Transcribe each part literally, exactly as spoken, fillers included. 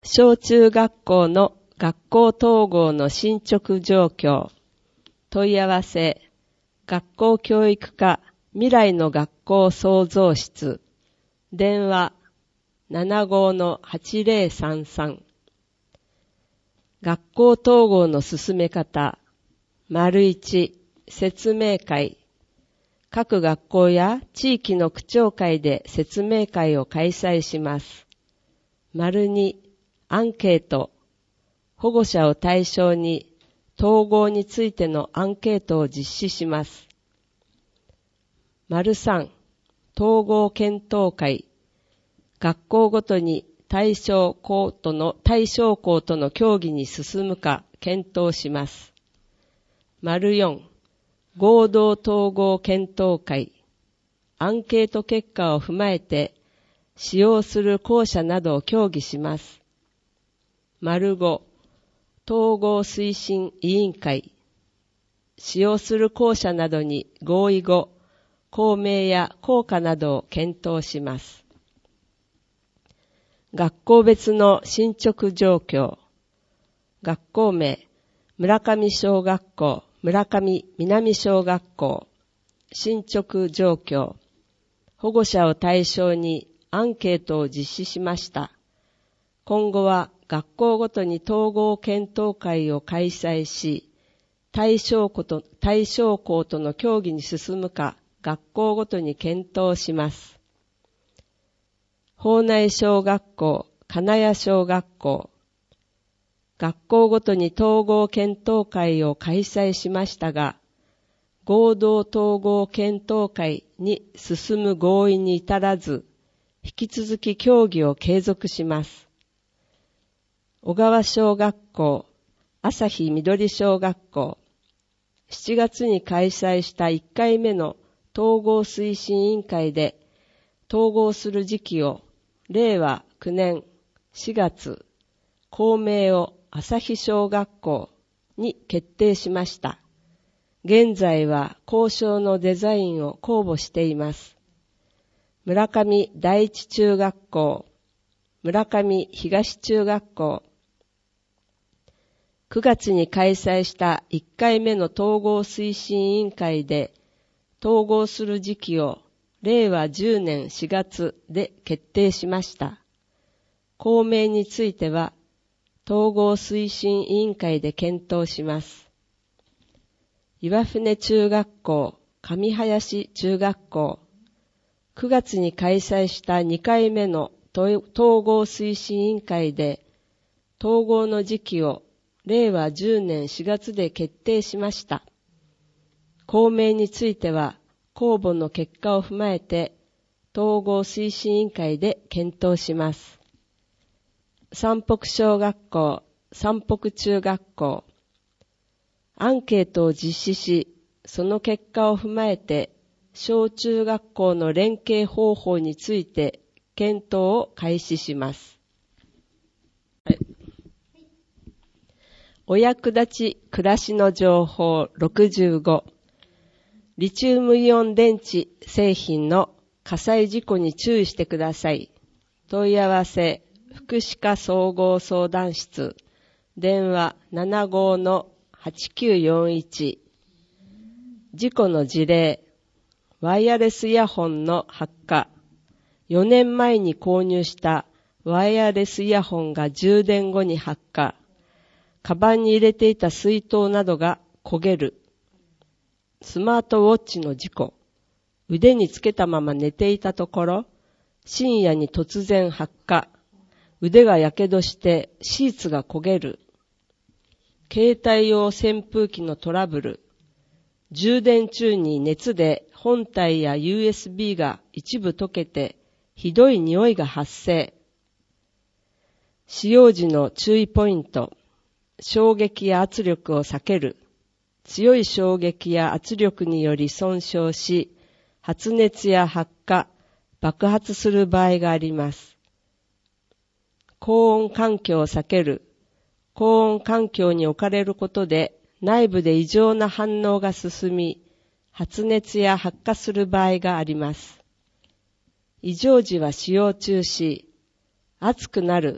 小中学校の学校統合の進捗状況、問い合わせ、学校教育課未来の学校創造室、電話 ななごのはちぜろさんさん。学校統合の進め方、丸一、説明会。各学校や地域の区長会で説明会を開催します。丸二、アンケート。保護者を対象に統合についてのアンケートを実施します。丸三、統合検討会。学校ごとに対象校との、対象校との協議に進むか検討します。丸四、合同統合検討会。アンケート結果を踏まえて使用する校舎などを協議します。丸五、統合推進委員会。使用する校舎などに合意後、公明や効果などを検討します。学校別の進捗状況。学校名、村上小学校、村上南小学校。進捗状況。保護者を対象にアンケートを実施しました。今後は学校ごとに統合検討会を開催し、対象校と、対象校との協議に進むか、学校ごとに検討します。法内小学校、金谷小学校。学校ごとに統合検討会を開催しましたが、合同統合検討会に進む合意に至らず、引き続き協議を継続します。小川小学校、朝日緑小学校。しちがつに開催したいっかいめの統合推進委員会で、統合する時期をれいわきゅうねんしがつ、公明を朝日小学校に決定しました。現在は交渉のデザインを公募しています。村上第一中学校、村上東中学校。くがつに開催したいっかいめの統合推進委員会で、統合する時期をれいわじゅうねんしがつで決定しました。公明については、統合推進委員会で検討します。岩船中学校、上林中学校。くがつに開催したにかいめの統合推進委員会で、統合の時期をれいわじゅうねんしがつで決定しました。公明については、公募の結果を踏まえて、統合推進委員会で検討します。山北小学校、山北中学校。アンケートを実施し、その結果を踏まえて、小中学校の連携方法について検討を開始します。はい、お役立ち暮らしの情報ろくじゅうご。リチウムイオン電池製品の火災事故に注意してください。問い合わせ、福祉課総合相談室、電話 ななごのはちきゅうよんいち。事故の事例、ワイヤレスイヤホンの発火。よねんまえに購入したワイヤレスイヤホンが充電後に発火。カバンに入れていた水筒などが焦げる。スマートウォッチの事故。腕につけたまま寝ていたところ、深夜に突然発火。腕がやけどしてシーツが焦げる。携帯用扇風機のトラブル。充電中に熱で本体や ユーエスビー が一部溶けてひどい匂いが発生。使用時の注意ポイント。衝撃や圧力を避ける。強い衝撃や圧力により損傷し、発熱や発火、爆発する場合があります。高温環境を避ける。高温環境に置かれることで内部で異常な反応が進み、発熱や発火する場合があります。異常時は使用中止。熱くなる、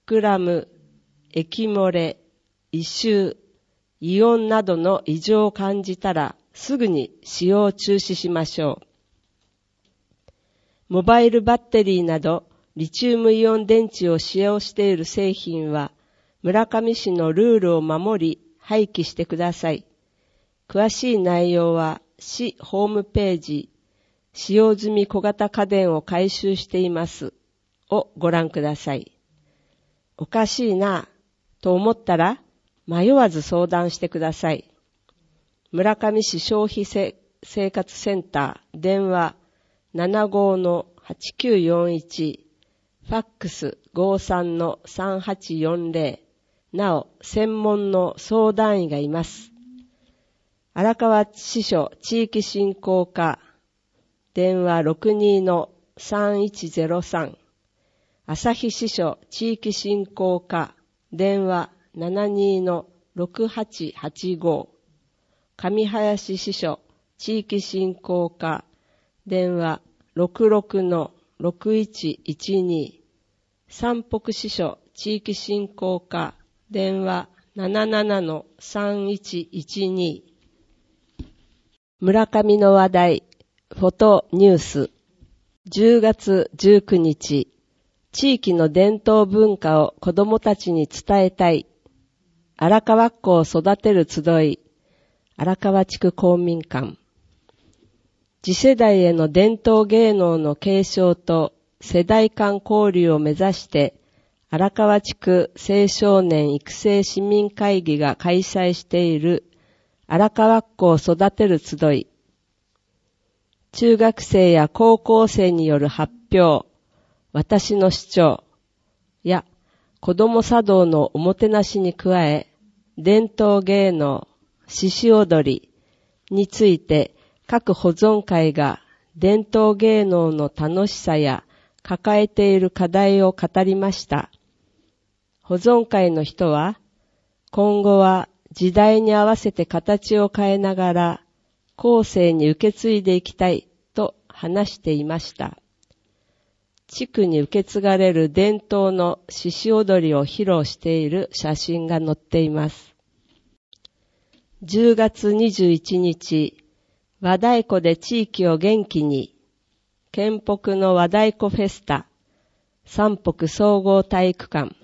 膨らむ、液漏れ、異臭、異音などの異常を感じたらすぐに使用を中止しましょう。モバイルバッテリーなどリチウムイオン電池を使用している製品は村上市のルールを守り廃棄してください。詳しい内容は市ホームページ使用済み小型家電を回収していますをご覧ください。おかしいなと思ったら迷わず相談してください。村上市消費生活センター電話 ななごのはちきゅうよんいち ファックス ごさんのさんはちよんぜろなお専門の相談員がいます。荒川支所地域振興課電話 ろくにのさんいちぜろさん 旭支所地域振興課電話 ななにのろくはちはちご 上林支所地域振興課電話 ろくろくのろくいちいちに 山北支所地域振興課電話 なななのさんいちいちに 村上の話題フォトニュースじゅうがつじゅうくにち地域の伝統文化を子どもたちに伝えたい荒川っ子を育てる集い荒川地区公民館次世代への伝統芸能の継承と世代間交流を目指して荒川地区青少年育成市民会議が開催している荒川っ子を育てる集い中学生や高校生による発表私の主張や子ども茶道のおもてなしに加え伝統芸能獅子踊りについて各保存会が伝統芸能の楽しさや抱えている課題を語りました。保存会の人は今後は時代に合わせて形を変えながら後世に受け継いでいきたいと話していました。地区に受け継がれる伝統の獅子踊りを披露している写真が載っています。じゅうがつにじゅういちにち、和太鼓で地域を元気に、県北の和太鼓フェスタ、山北総合体育館。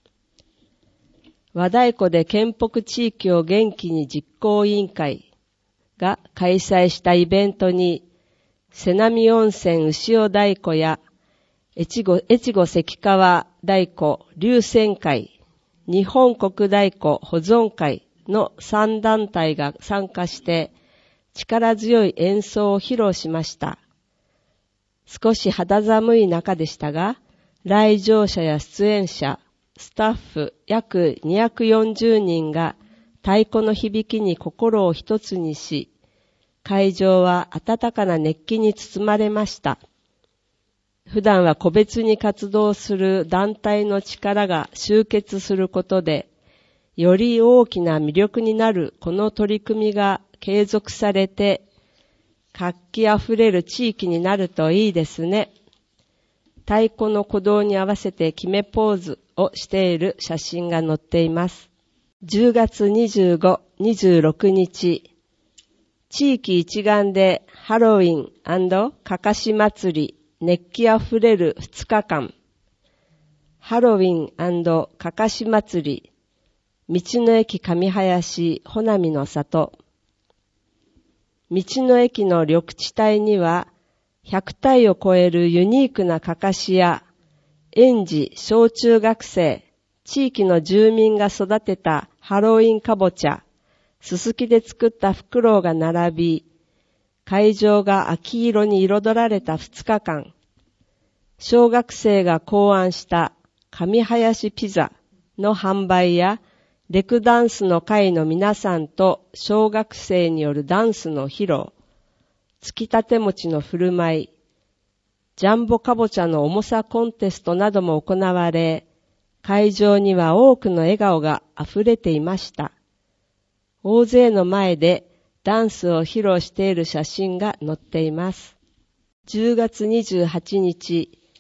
和太鼓で県北地域を元気に実行委員会が開催したイベントに、瀬波温泉牛尾太鼓や越後、越後関川太鼓龍泉会、日本国太鼓保存会のさんだんたいが参加して力強い演奏を披露しました。少し肌寒い中でしたが、来場者や出演者、スタッフ約にひゃくよんじゅうにんが太鼓の響きに心を一つにし、会場は温かな熱気に包まれました。普段は個別に活動する団体の力が集結することで、より大きな魅力になるこの取り組みが継続されて、活気あふれる地域になるといいですね。太鼓の鼓動に合わせて決めポーズをしている写真が載っています。じゅうがつにじゅうご、にじゅうろくにち、地域一丸でハロウィン&かかし祭り熱気あふれるふつかかん。ハロウィン&かかし祭り、道の駅上林穂波の里。道の駅の緑地帯には、ひゃくたいを超えるユニークなかかしや、園児、小中学生、地域の住民が育てたハロウィンかぼちゃ、すすきで作ったフクロウが並び、会場が秋色に彩られたふつかかん。小学生が考案した上林ピザの販売や、レクダンスの会の皆さんと小学生によるダンスの披露、つきたて餅の振る舞い、ジャンボかぼちゃの重さコンテストなども行われ、会場には多くの笑顔があふれていました。大勢の前でダンスを披露している写真が載っています。じゅうがつにじゅうはちにち、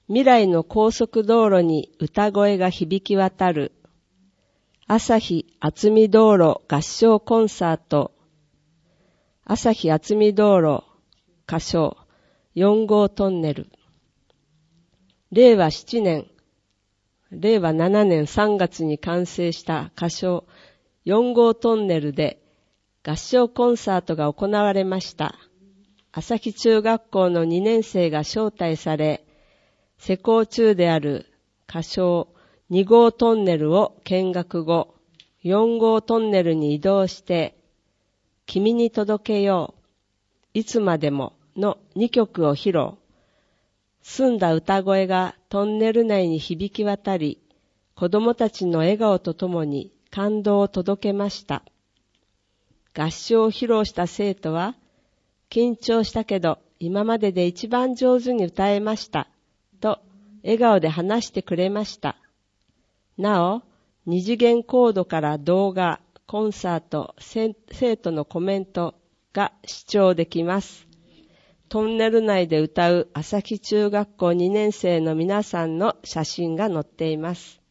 未来の高速道路に歌声が響き渡る。朝日厚見道路合唱コンサート。朝日厚見道路歌唱よん号トンネル。れいわななねん、れいわななねんさんがつに完成した歌唱よん号トンネルで合唱コンサートが行われました。朝日中学校のにねん生が招待され、施工中である歌唱に号トンネルを見学後、よん号トンネルに移動して、君に届けよう、いつまでものにきょくを披露。澄んだ歌声がトンネル内に響き渡り、子供たちの笑顔とともに感動を届けました。合唱を披露した生徒は、緊張したけど今までで一番上手に歌えましたと笑顔で話してくれました。なお、二次元コードから動画、コンサート、生徒のコメントが視聴できます。トンネル内で歌う朝日中学校にねん生の皆さんの写真が載っています。